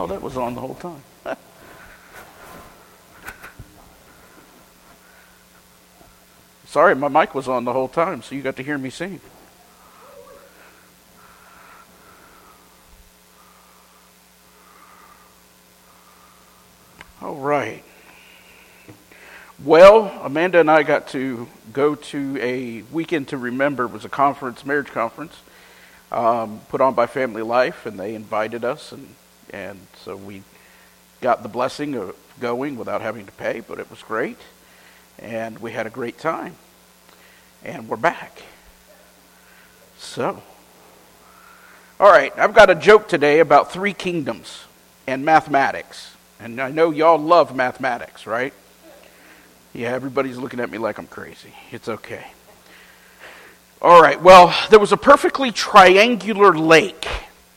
Oh, that was on the whole time. Sorry, my mic was on the whole time, so you got to hear me sing. All right. Well, Amanda and I got to go to a Weekend to Remember. It was a conference, marriage conference, put on by Family Life, and they invited us, and so we got the blessing of going without having to pay, but it was great, and we had a great time, and we're back. So, all right, I've got a joke today about 3 kingdoms and mathematics, and I know y'all love mathematics, right? Yeah, everybody's looking at me like I'm crazy. It's okay. All right, well, there was a perfectly triangular lake.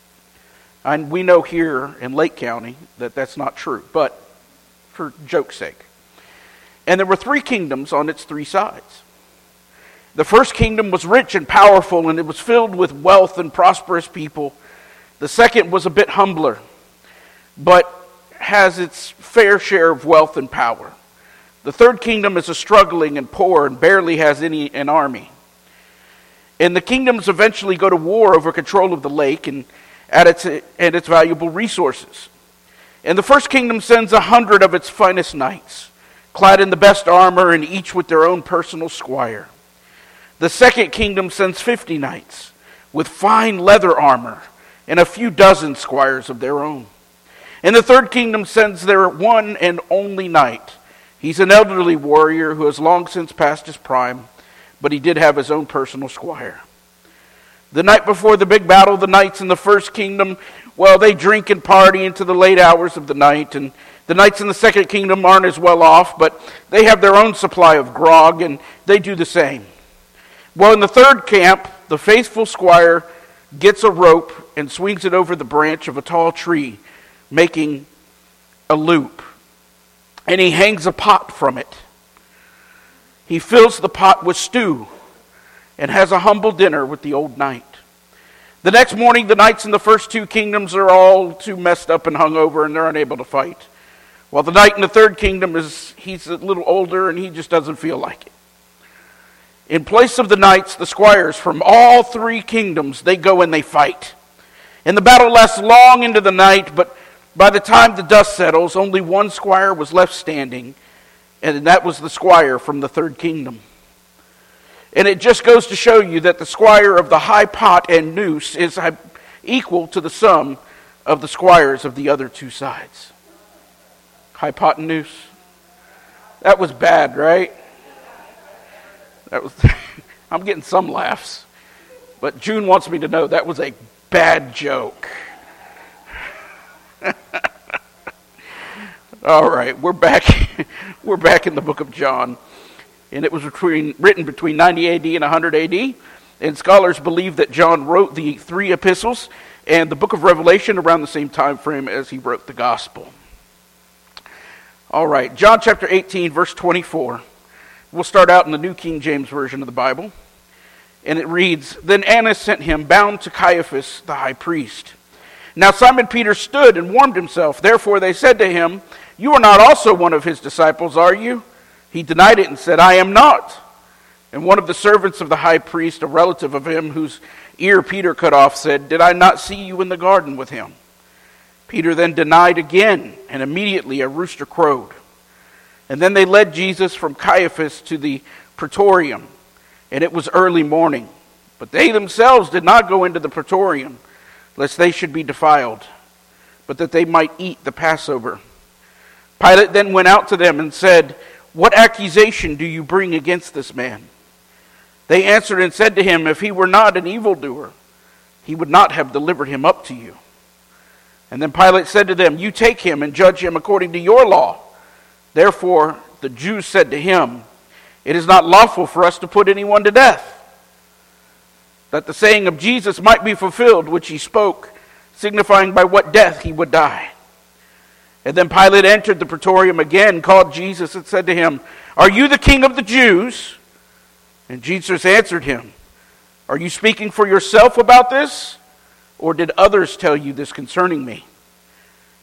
And we know here in Lake County that that's not true, but for joke's sake. And there were 3 kingdoms on its 3 sides. The first kingdom was rich and powerful, and it was filled with wealth and prosperous people. The second was a bit humbler, but has its fair share of wealth and power. The third kingdom is a struggling and poor and barely has an army. And the kingdoms eventually go to war over control of the lake and its valuable resources. And the first kingdom sends 100 of its finest knights, clad in the best armor and each with their own personal squire. The second kingdom sends 50 knights with fine leather armor and a few dozen squires of their own. And the third kingdom sends their one and only knight. He's an elderly warrior who has long since passed his prime, but he did have his own personal squire. The night before the big battle, the knights in the first kingdom, well, they drink and party into the late hours of the night, and the knights in the second kingdom aren't as well off, but they have their own supply of grog, and they do the same. Well, in the third camp, the faithful squire gets a rope and swings it over the branch of a tall tree, making a loop. And he hangs a pot from it. He fills the pot with stew and has a humble dinner with the old knight. The next morning, the knights in the first 2 kingdoms are all too messed up and hungover, and they're unable to fight. While the knight in the third kingdom he's a little older and he just doesn't feel like it. In place of the knights, the squires from all 3 kingdoms, they go and they fight. And the battle lasts long into the night, but by the time the dust settles, only one squire was left standing, and that was the squire from the third kingdom. And it just goes to show you that the squire of the high pot and noose is equal to the sum of the squires of the other 2 sides. High pot and noose. That was bad, right? That was. I'm getting some laughs, but June wants me to know that was a bad joke. All right, we're back. We're back in the book of John, and it was written between 90 AD and 100 AD. And scholars believe that John wrote the 3 epistles and the book of Revelation around the same time frame as he wrote the gospel. All right, John chapter 18, verse 24. We'll start out in the New King James Version of the Bible, and it reads, "Then Annas sent him bound to Caiaphas the high priest. Now Simon Peter stood and warmed himself. Therefore they said to him, 'You are not also one of his disciples, are you?' He denied it and said, 'I am not.' And one of the servants of the high priest, a relative of him whose ear Peter cut off, said, 'Did I not see you in the garden with him?' Peter then denied again, and immediately a rooster crowed. And then they led Jesus from Caiaphas to the praetorium, and it was early morning. But they themselves did not go into the praetorium, lest they should be defiled, but that they might eat the Passover. Pilate then went out to them and said, 'What accusation do you bring against this man?' They answered and said to him, 'If he were not an evildoer, he would not have delivered him up to you.' And then Pilate said to them, 'You take him and judge him according to your law.' Therefore the Jews said to him, 'It is not lawful for us to put anyone to death,' that the saying of Jesus might be fulfilled, which he spoke, signifying by what death he would die. And then Pilate entered the praetorium again, called Jesus, and said to him, 'Are you the king of the Jews?' And Jesus answered him, 'Are you speaking for yourself about this, or did others tell you this concerning me?'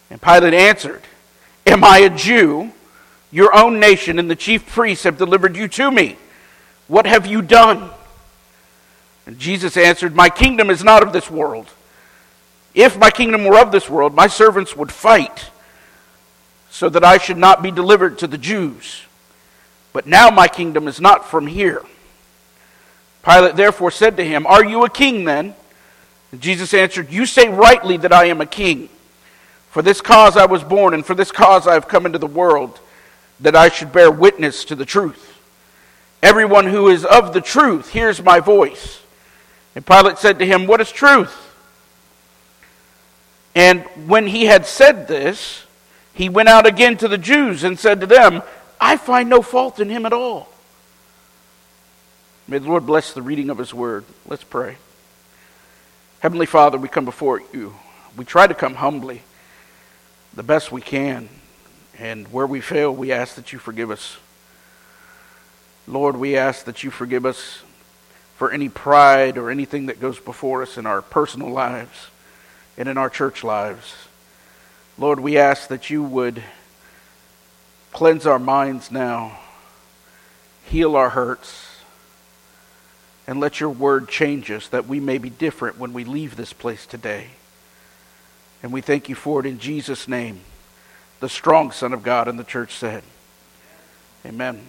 And Pilate answered, Am I a Jew? Your own nation and the chief priests have delivered you to me. What have you done? And Jesus answered, My kingdom is not of this world. If my kingdom were of this world, my servants would fight so that I should not be delivered to the Jews. But now my kingdom is not from here. Pilate therefore said to him, Are you a king then? And Jesus answered, You say rightly that I am a king. For this cause I was born, and for this cause I have come into the world, that I should bear witness to the truth. Everyone who is of the truth hears my voice. And Pilate said to him, What is truth? And when he had said this, he went out again to the Jews and said to them, I find no fault in him at all. May the Lord bless the reading of his word. Let's pray. Heavenly Father, we come before you. We try to come humbly, the best we can. And where we fail, we ask that you forgive us. Lord, we ask that you forgive us for any pride or anything that goes before us in our personal lives and in our church lives. Lord, we ask that you would cleanse our minds now, heal our hurts, and let your word change us that we may be different when we leave this place today. And we thank you for it in Jesus' name, the strong Son of God, and the church said, Amen.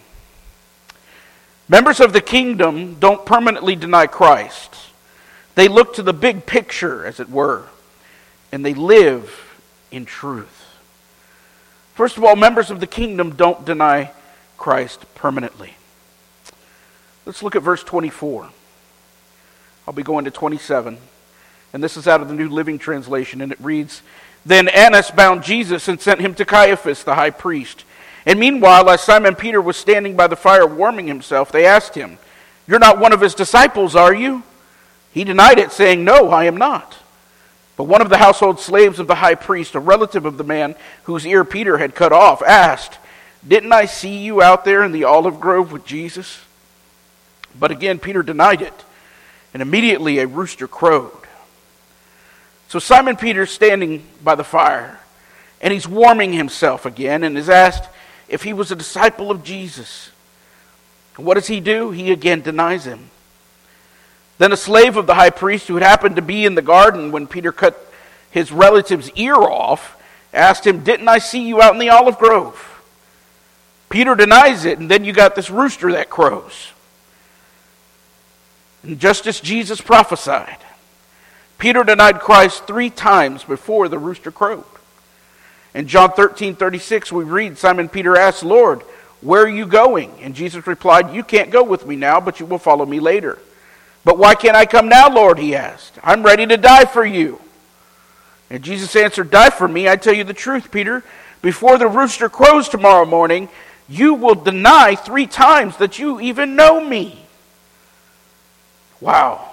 Members of the kingdom don't permanently deny Christ. They look to the big picture, as it were, and they live in truth. First of all, members of the kingdom don't deny Christ permanently. Let's look at verse 24. I'll be going to 27. And this is out of the New Living Translation, and it reads, Then Annas bound Jesus and sent him to Caiaphas, the high priest. And meanwhile, as Simon Peter was standing by the fire warming himself, they asked him, You're not one of his disciples, are you? He denied it, saying, No, I am not. But one of the household slaves of the high priest, a relative of the man whose ear Peter had cut off, asked, Didn't I see you out there in the olive grove with Jesus? But again, Peter denied it, and immediately a rooster crowed. So Simon Peter's standing by the fire, and he's warming himself again, and is asked if he was a disciple of Jesus. And what does he do? He again denies him. Then a slave of the high priest, who had happened to be in the garden when Peter cut his relative's ear off, asked him, Didn't I see you out in the olive grove? Peter denies it, and then you got this rooster that crows. And just as Jesus prophesied, Peter denied Christ 3 times before the rooster crowed. In John 13:36, we read, Simon Peter asked, Lord, where are you going? And Jesus replied, You can't go with me now, but you will follow me later. But why can't I come now, Lord? He asked. I'm ready to die for you. And Jesus answered, Die for me? I tell you the truth, Peter. Before the rooster crows tomorrow morning, you will deny 3 times that you even know me. Wow.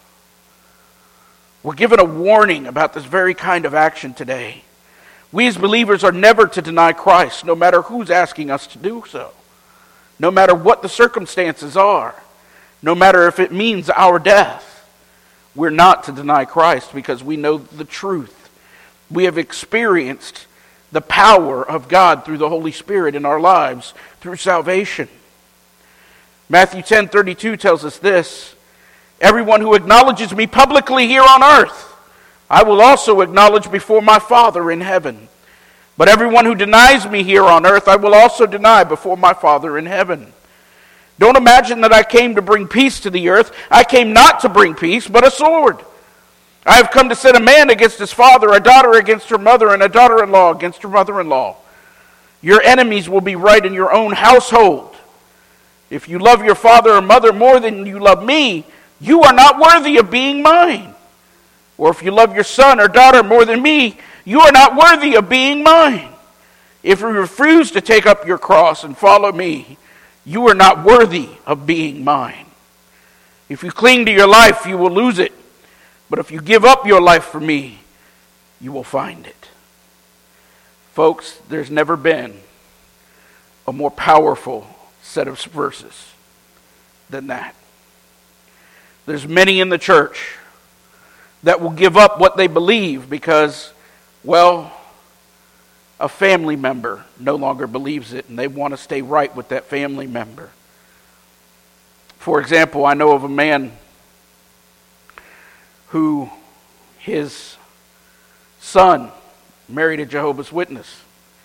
We're given a warning about this very kind of action today. We as believers are never to deny Christ, no matter who's asking us to do so. No matter what the circumstances are. No matter if it means our death. We're not to deny Christ because we know the truth. We have experienced the power of God through the Holy Spirit in our lives through salvation. Matthew 10:32 tells us this, Everyone who acknowledges me publicly here on earth, I will also acknowledge before my Father in heaven. But everyone who denies me here on earth, I will also deny before my Father in heaven. Don't imagine that I came to bring peace to the earth. I came not to bring peace, but a sword. I have come to set a man against his father, a daughter against her mother, and a daughter-in-law against her mother-in-law. Your enemies will be right in your own household. If you love your father or mother more than you love me, you are not worthy of being mine. Or if you love your son or daughter more than me, you are not worthy of being mine. If you refuse to take up your cross and follow me, you are not worthy of being mine. If you cling to your life, you will lose it. But if you give up your life for me, you will find it. Folks, there's never been a more powerful set of verses than that. There's many in the church that will give up what they believe because, well, a family member no longer believes it, and they want to stay right with that family member. For example, I know of a man who his son married a Jehovah's Witness.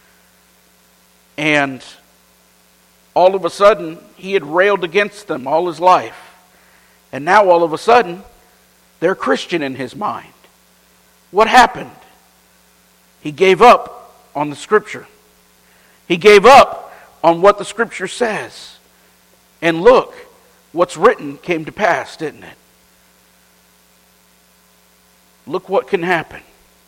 And all of a sudden, he had railed against them all his life. And now all of a sudden, they're Christian in his mind. What happened? He gave up on the Scripture. He gave up on what the Scripture says. And look, what's written came to pass, didn't it? Look what can happen.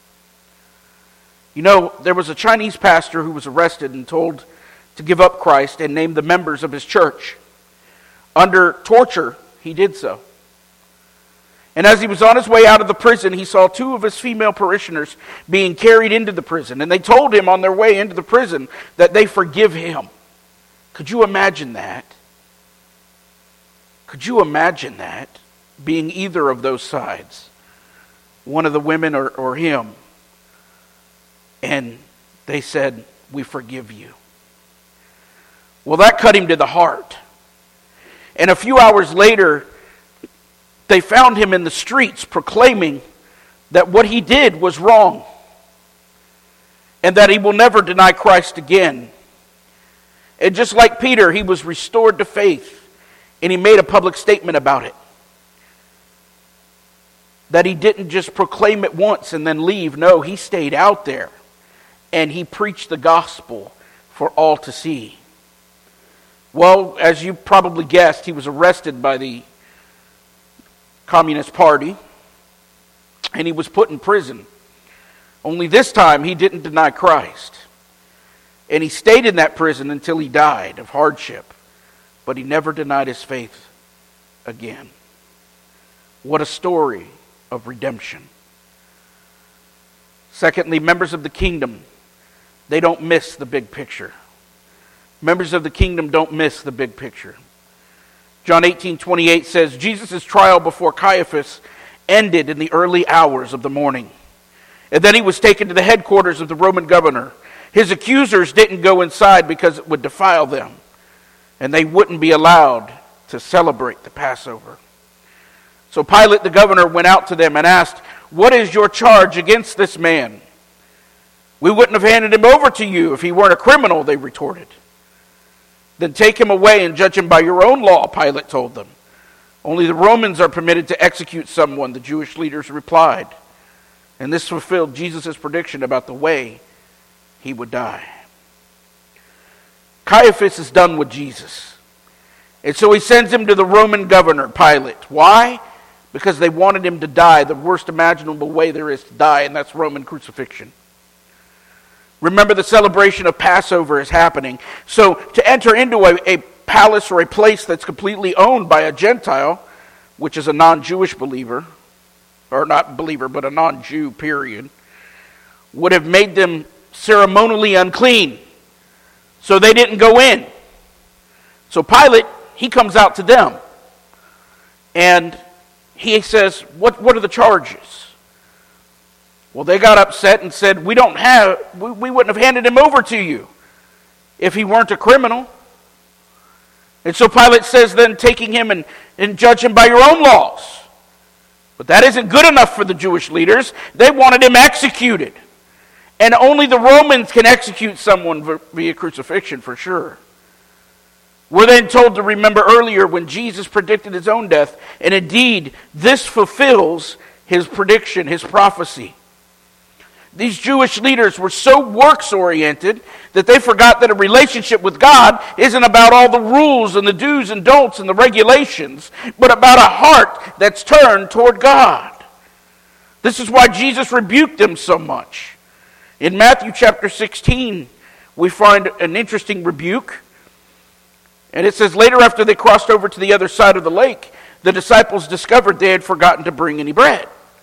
You know, there was a Chinese pastor who was arrested and told to give up Christ and name the members of his church. Under torture, he did so. And as he was on his way out of the prison, he saw two of his female parishioners being carried into the prison. And they told him on their way into the prison that they forgive him. Could you imagine that? Could you imagine that? Being either of those sides. One of the women or him. And they said, "We forgive you." Well, that cut him to the heart. And a few hours later, they found him in the streets proclaiming that what he did was wrong and that he will never deny Christ again. And just like Peter, he was restored to faith, and he made a public statement about it. That he didn't just proclaim it once and then leave. No, he stayed out there and he preached the gospel for all to see. Well, as you probably guessed, he was arrested by the Communist Party and he was put in prison. Only this time he didn't deny Christ. And he stayed in that prison until he died of hardship. But he never denied his faith again. What a story of redemption. Secondly, members of the kingdom, they don't miss the big picture. Members of the kingdom don't miss the big picture. John 18:28 says, Jesus' trial before Caiaphas ended in the early hours of the morning. And then he was taken to the headquarters of the Roman governor. His accusers didn't go inside because it would defile them. And they wouldn't be allowed to celebrate the Passover. So Pilate the governor went out to them and asked, "What is your charge against this man?" "We wouldn't have handed him over to you if he weren't a criminal," they retorted. "Then take him away and judge him by your own law," Pilate told them. "Only the Romans are permitted to execute someone," the Jewish leaders replied. And this fulfilled Jesus' prediction about the way he would die. Caiaphas is done with Jesus. And so he sends him to the Roman governor, Pilate. Why? Because they wanted him to die the worst imaginable way there is to die, and that's Roman crucifixion. Remember, the celebration of Passover is happening. So to enter into a palace or a place that's completely owned by a Gentile, which is a non-Jewish believer, or not believer, but a non-Jew, period, would have made them ceremonially unclean. So they didn't go in. So Pilate, he comes out to them. And he says, what are the charges? Well, they got upset and said, we wouldn't have handed him over to you if he weren't a criminal. And so Pilate says, then taking him and judge him by your own laws. But that isn't good enough for the Jewish leaders. They wanted him executed. And only the Romans can execute someone via crucifixion for sure. We're then told to remember earlier when Jesus predicted his own death. And indeed, this fulfills his prediction, his prophecy. These Jewish leaders were so works-oriented that they forgot that a relationship with God isn't about all the rules and the do's and don'ts and the regulations, but about a heart that's turned toward God. This is why Jesus rebuked them so much. In Matthew chapter 16, we find an interesting rebuke. And it says, later after they crossed over to the other side of the lake, the disciples discovered they had forgotten to bring any bread.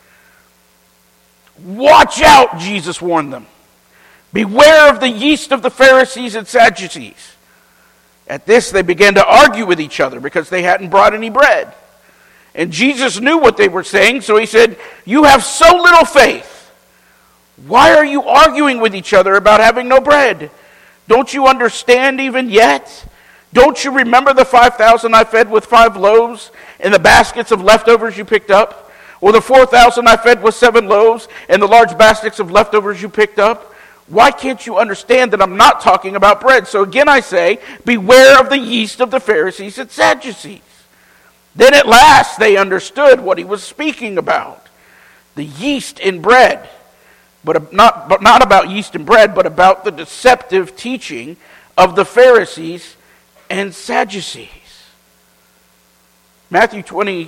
Watch out, Jesus warned them. Beware of the yeast of the Pharisees and Sadducees. At this, they began to argue with each other because they hadn't brought any bread. And Jesus knew what they were saying, so he said, you have so little faith. Why are you arguing with each other about having no bread? Don't you understand even yet? Don't you remember the 5,000 I fed with 5 loaves and the baskets of leftovers you picked up? Or the 4,000 I fed with 7 loaves and the large baskets of leftovers you picked up? Why can't you understand that I'm not talking about bread? So again I say, beware of the yeast of the Pharisees and Sadducees. Then at last they understood what he was speaking about. The yeast in bread. But not about yeast and bread, but about the deceptive teaching of the Pharisees and Sadducees. Matthew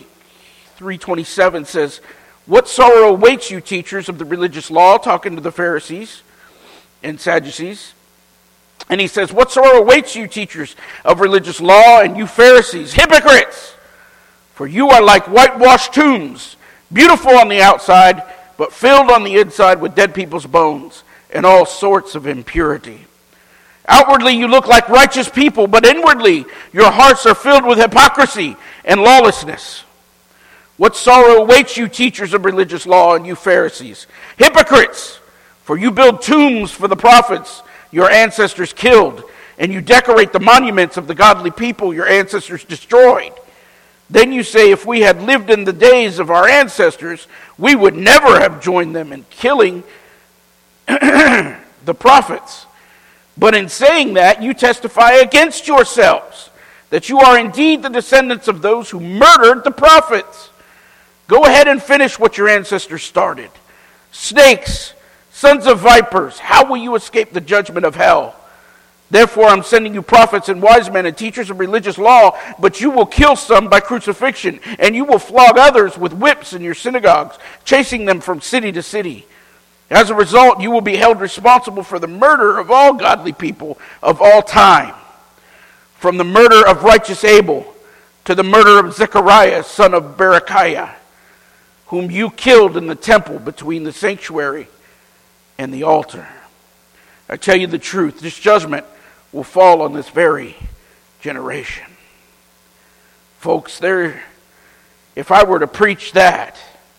23:27 says, "What sorrow awaits you, teachers of the religious law," talking to the Pharisees and Sadducees. And he says, "What sorrow awaits you, teachers of religious law, and you Pharisees, hypocrites! For you are like whitewashed tombs, beautiful on the outside, but filled on the inside with dead people's bones and all sorts of impurity. Outwardly you look like righteous people, but inwardly your hearts are filled with hypocrisy and lawlessness. What sorrow awaits you, teachers of religious law, and you Pharisees, hypocrites! For you build tombs for the prophets your ancestors killed, and you decorate the monuments of the godly people your ancestors destroyed. Then you say, if we had lived in the days of our ancestors, we would never have joined them in killing the prophets. But in saying that, you testify against yourselves, that you are indeed the descendants of those who murdered the prophets. Go ahead and finish what your ancestors started. Snakes, sons of vipers, how will you escape the judgment of hell? Therefore I'm sending you prophets and wise men and teachers of religious law, but you will kill some by crucifixion, and you will flog others with whips in your synagogues, chasing them from city to city. As a result, you will be held responsible for the murder of all godly people of all time, from the murder of righteous Abel to the murder of Zechariah, son of Berechiah, whom you killed in the temple between the sanctuary and the altar. I tell you the truth, this judgment will fall on this very generation." Folks, if I were to preach that,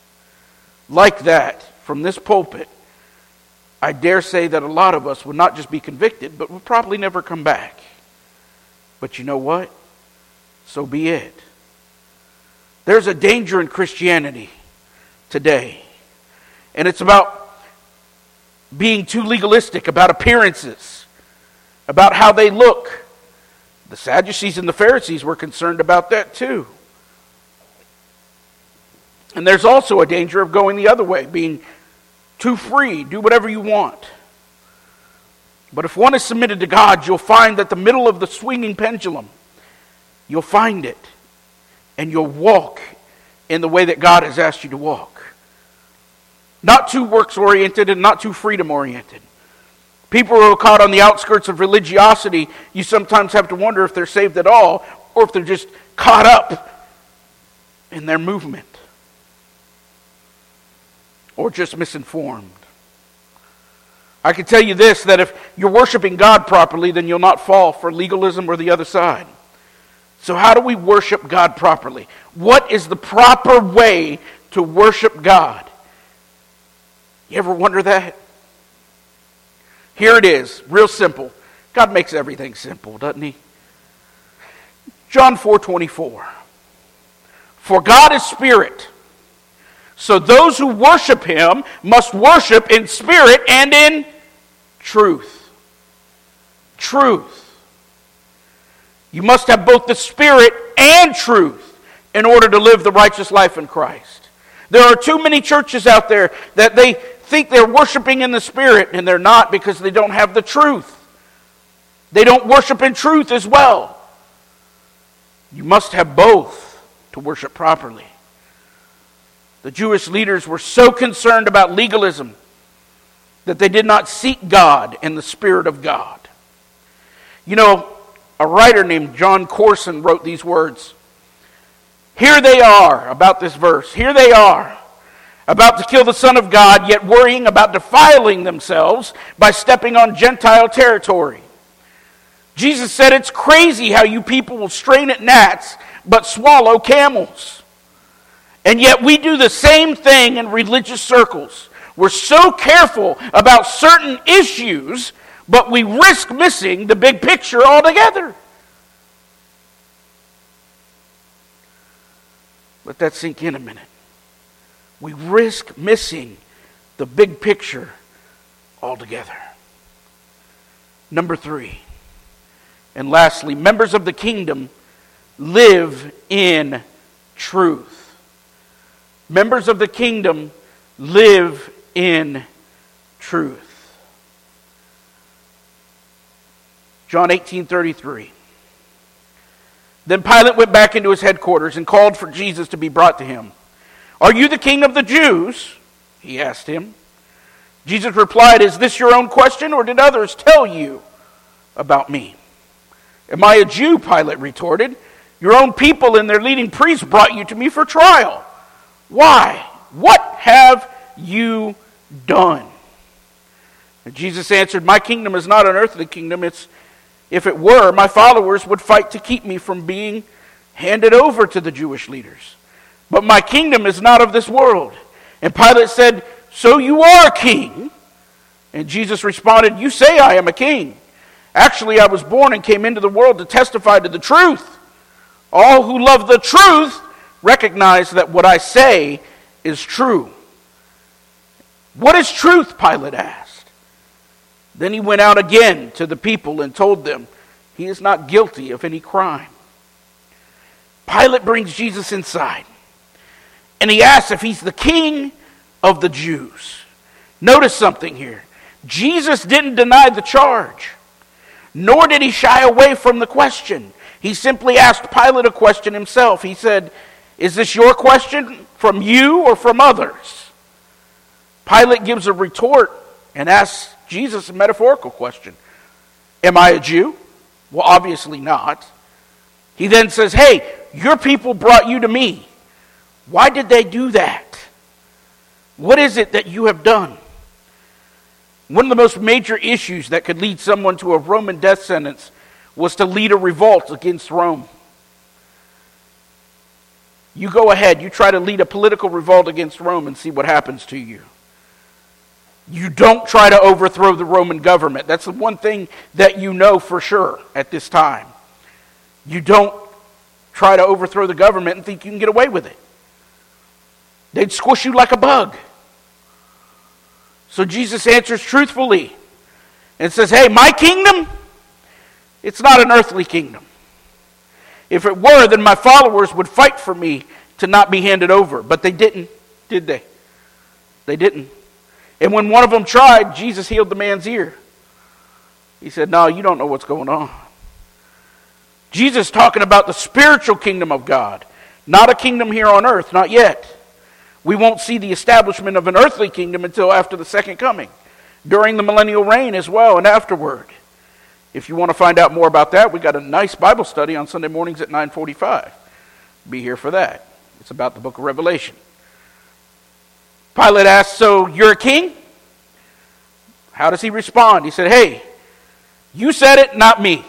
like that, from this pulpit, I dare say that a lot of us would not just be convicted, but would probably never come back. But you know what? So be it. There's a danger in Christianity today, and it's about being too legalistic, about appearances, about how they look. The Sadducees and the Pharisees were concerned about that too. And there's also a danger of going the other way, being too free, do whatever you want. But if one is submitted to God, you'll find that the middle of the swinging pendulum, you'll find it, and you'll walk in the way that God has asked you to walk. Not too works-oriented and not too freedom-oriented. People who are caught on the outskirts of religiosity, you sometimes have to wonder if they're saved at all, or if they're just caught up in their movement, or just misinformed. I can tell you this, that if you're worshiping God properly, then you'll not fall for legalism or the other side. So how do we worship God properly? What is the proper way to worship God? You ever wonder that? Here it is, real simple. God makes everything simple, doesn't he? John 4:24. For God is spirit, so those who worship him must worship in spirit and in truth. Truth. You must have both the spirit and truth in order to live the righteous life in Christ. There are too many churches out there that they think they're worshiping in the spirit, and they're not, because they don't have the truth. They don't worship in truth as well. You must have both to worship properly. The Jewish leaders were so concerned about legalism that they did not seek God and the Spirit of God. You know, a writer named John Corson wrote these words. Here they are, about this verse. Here they are, about to kill the Son of God, yet worrying about defiling themselves by stepping on Gentile territory. Jesus said, it's crazy how you people will strain at gnats but swallow camels. And yet we do the same thing in religious circles. We're so careful about certain issues, but we risk missing the big picture altogether. Let that sink in a minute. We risk missing the big picture altogether. Number 3. And lastly, members of the kingdom live in truth. Members of the kingdom live in truth. John 18:33. Then Pilate went back into his headquarters and called for Jesus to be brought to him. "Are you the king of the Jews?" he asked him. Jesus replied, "Is this your own question, or did others tell you about me?" "Am I a Jew?" Pilate retorted. "Your own people and their leading priests brought you to me for trial. Why? What have you done?" And Jesus answered, "My kingdom is not an earthly kingdom. If it were, my followers would fight to keep me from being handed over to the Jewish leaders. But my kingdom is not of this world." And Pilate said, "So you are king?" And Jesus responded, "You say I am a king. Actually, I was born and came into the world to testify to the truth. All who love the truth recognize that what I say is true." "What is truth?" Pilate asked. Then he went out again to the people and told them, "He is not guilty of any crime." Pilate brings Jesus inside, and he asks if he's the king of the Jews. Notice something here. Jesus didn't deny the charge, nor did he shy away from the question. He simply asked Pilate a question himself. He said, "Is this your question from you or from others?" Pilate gives a retort and asks Jesus a metaphorical question. "Am I a Jew?" Well, obviously not. He then says, "Hey, your people brought you to me. Why did they do that? What is it that you have done?" One of the most major issues that could lead someone to a Roman death sentence was to lead a revolt against Rome. You go ahead, you try to lead a political revolt against Rome and see what happens to you. You don't try to overthrow the Roman government. That's the one thing that you know for sure at this time. You don't try to overthrow the government and think you can get away with it. They'd squish you like a bug. So Jesus answers truthfully and says, "Hey, my kingdom, it's not an earthly kingdom. If it were, then my followers would fight for me to not be handed over." But they didn't, did they? They didn't. And when one of them tried, Jesus healed the man's ear. He said, "No, you don't know what's going on." Jesus talking about the spiritual kingdom of God, not a kingdom here on earth, not yet. We won't see the establishment of an earthly kingdom until after the second coming, during the millennial reign as well, and afterward. If you want to find out more about that, we got a nice Bible study on Sunday mornings at 9:45. Be here for that. It's about the book of Revelation. Pilate asked, "So you're a king?" How does he respond? He said, "Hey, you said it, not me.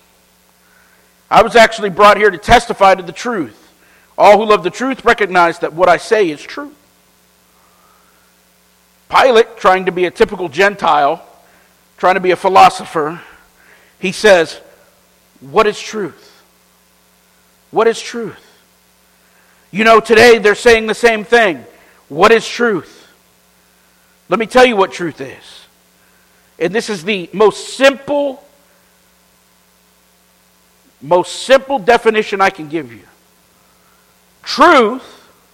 I was actually brought here to testify to the truth. All who love the truth recognize that what I say is true." Pilate, trying to be a typical Gentile, trying to be a philosopher, he says, "What is truth? What is truth?" You know, today they're saying the same thing. What is truth? Let me tell you what truth is. And this is the most simple definition I can give you. Truth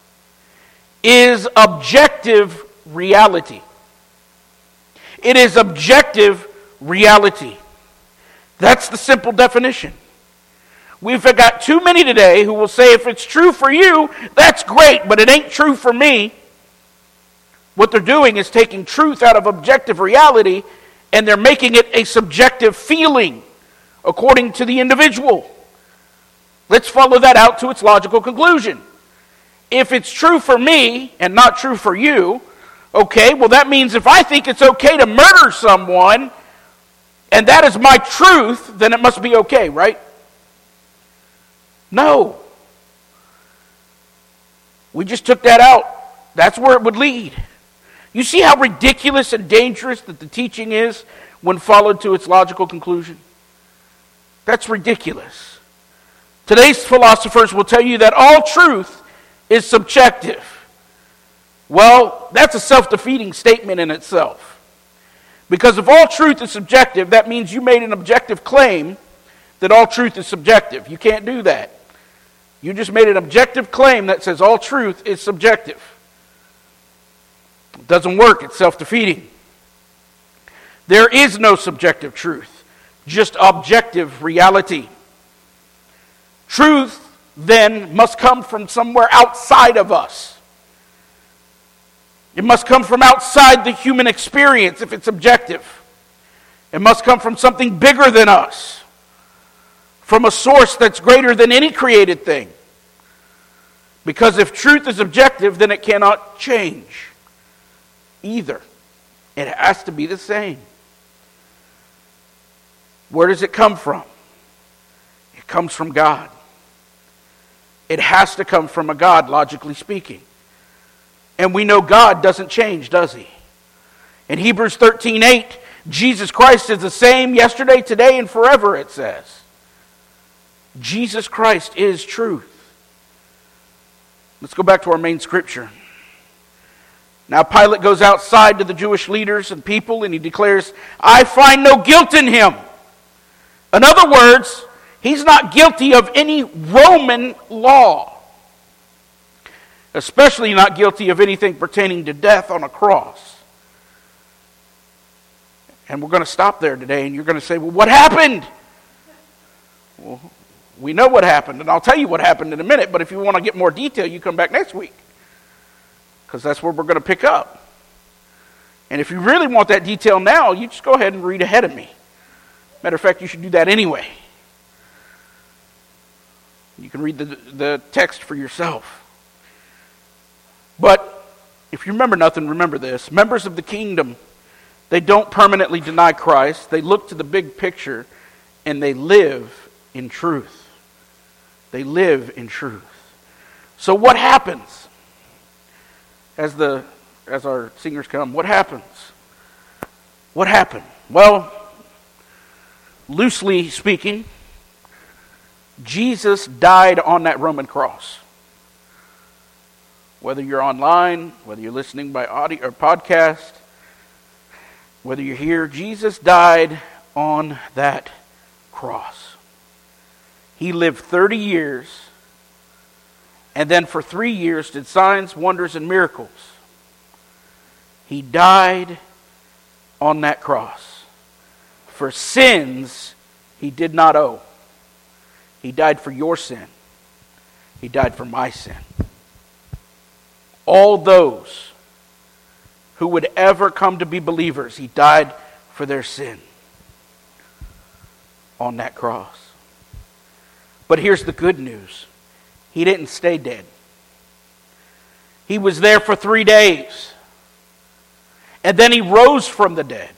is objective reality. It is objective reality. That's the simple definition. We've got too many today who will say, if it's true for you, that's great, but it ain't true for me. What they're doing is taking truth out of objective reality and they're making it a subjective feeling according to the individual. Let's follow that out to its logical conclusion. If it's true for me and not true for you, okay, well that means if I think it's okay to murder someone and that is my truth, then it must be okay, right? No. We just took that out. That's where it would lead. You see how ridiculous and dangerous that the teaching is when followed to its logical conclusion? That's ridiculous. Today's philosophers will tell you that all truth is subjective. Well, that's a self-defeating statement in itself. Because if all truth is subjective, that means you made an objective claim that all truth is subjective. You can't do that. You just made an objective claim that says all truth is subjective. It doesn't work. It's self-defeating. There is no subjective truth, just objective reality. Truth, then, must come from somewhere outside of us. It must come from outside the human experience if it's objective. It must come from something bigger than us, from a source that's greater than any created thing. Because if truth is objective, then it cannot change either. It has to be the same. Where does it come from? It comes from God. It has to come from a God, logically speaking. And we know God doesn't change, does he? In Hebrews 13:8, Jesus Christ is the same yesterday, today, and forever, it says. Jesus Christ is truth. Let's go back to our main scripture. Now Pilate goes outside to the Jewish leaders and people and he declares, I find no guilt in him. In other words, he's not guilty of any Roman law. Especially not guilty of anything pertaining to death on a cross. And we're going to stop there today and you're going to say, well, what happened? Well, we know what happened and I'll tell you what happened in a minute, but if you want to get more detail, you come back next week. Because that's where we're going to pick up. And if you really want that detail now, you just go ahead and read ahead of me. Matter of fact, you should do that anyway. You can read the text for yourself. But if you remember nothing, remember this. Members of the kingdom, they don't permanently deny Christ. They look to the big picture and they live in truth. They live in truth. So what happens as our singers come? What happens? What happened? Well, loosely speaking, Jesus died on that Roman cross. Whether you're online, whether you're listening by audio or podcast, whether you're here, Jesus died on that cross. He lived 30 years, and then for 3 years did signs, wonders, and miracles. He died on that cross for sins he did not owe. He died for your sin. He died for my sin. All those who would ever come to be believers, he died for their sin on that cross. But here's the good news. He didn't stay dead. He was there for 3 days. And then he rose from the dead.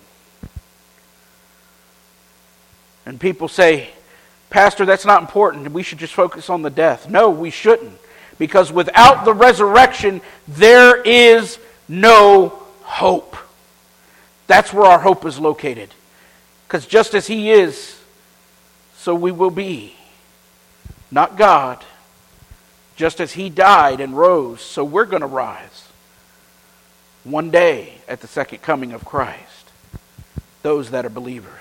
And people say, Pastor, that's not important. We should just focus on the death. No, we shouldn't. Because without the resurrection, there is no hope. That's where our hope is located. Because just as he is, so we will be. Not God. Just as he died and rose, so we're going to rise. One day at the second coming of Christ. Those that are believers.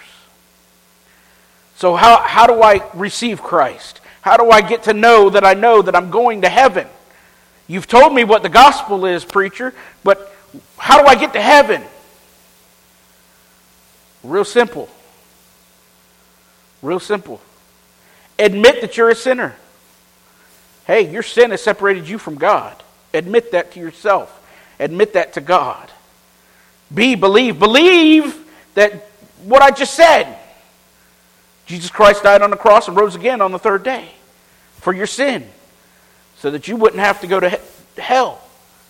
So how do I receive Christ? How do I get to know that I'm going to heaven? You've told me what the gospel is, preacher, but how do I get to heaven? Real simple. Real simple. Admit that you're a sinner. Hey, your sin has separated you from God. Admit that to yourself. Admit that to God. Believe. Believe that what I just said. Jesus Christ died on the cross and rose again on the third day for your sin, so that you wouldn't have to go to hell.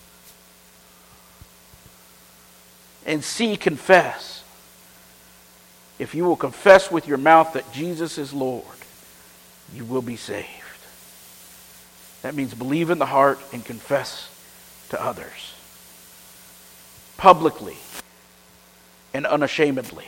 And confess. If you will confess with your mouth that Jesus is Lord, you will be saved. That means believe in the heart and confess to others. publicly and unashamedly.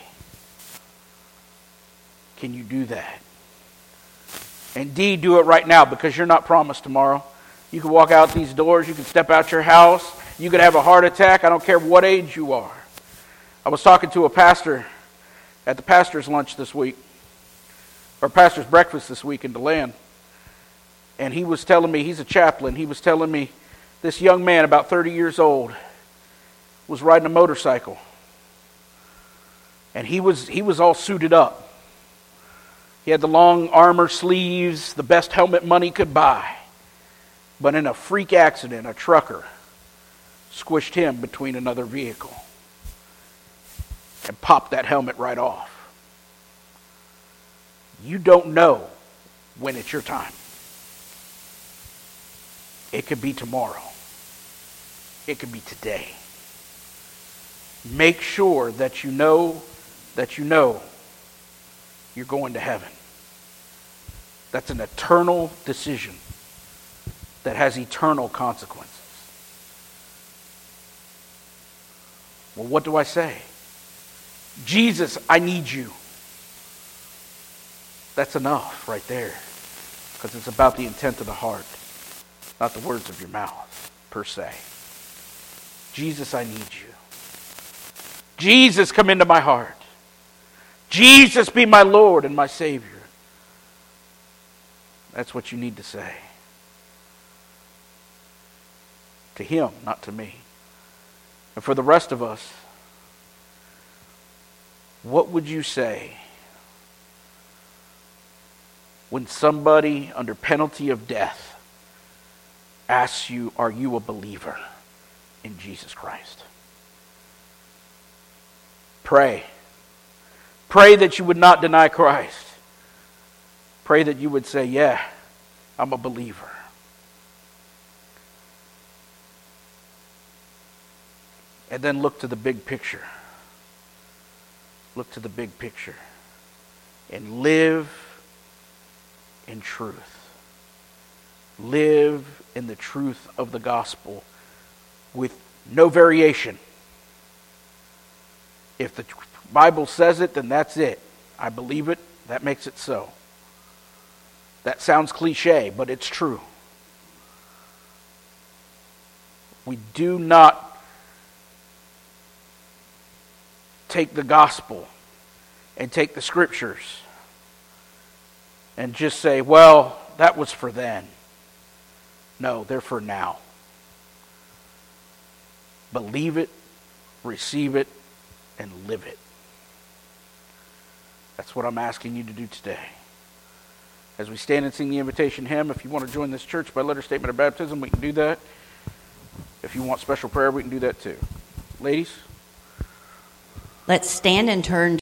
Can you do that? Indeed, do it right now, because you're not promised tomorrow. You can walk out these doors. You can step out your house. You could have a heart attack. I don't care what age you are. I was talking to a pastor at the pastor's lunch this week, or pastor's breakfast this week in DeLand. And he was telling me, he's a chaplain, he was telling me this young man, about 30 years old, was riding a motorcycle. And he was all suited up. He had the long armor sleeves, the best helmet money could buy. But in a freak accident, a trucker squished him between another vehicle and popped that helmet right off. You don't know when it's your time. It could be tomorrow. It could be today. Make sure that you know you're going to heaven. That's an eternal decision that has eternal consequences. Well, what do I say? Jesus, I need you. That's enough right there, because it's about the intent of the heart, not the words of your mouth, per se. Jesus, I need you. Jesus, come into my heart. Jesus, be my Lord and my Savior. That's what you need to say. To Him, not to me. And for the rest of us, what would you say when somebody under penalty of death asks you, are you a believer in Jesus Christ? Pray. Pray that you would not deny Christ. Pray that you would say, yeah, I'm a believer. And then look to the big picture. Look to the big picture. And live in truth. Live in the truth of the gospel with no variation. If the Bible says it, then that's it. I believe it. That makes it so. That sounds cliche, but it's true. We do not take the gospel and take the scriptures and just say, well, that was for then. No, they're for now. Believe it, receive it, and live it. That's what I'm asking you to do today. As we stand and sing the invitation hymn, if you want to join this church by letter statement of baptism, we can do that. If you want special prayer, we can do that too. Ladies? Let's stand and turn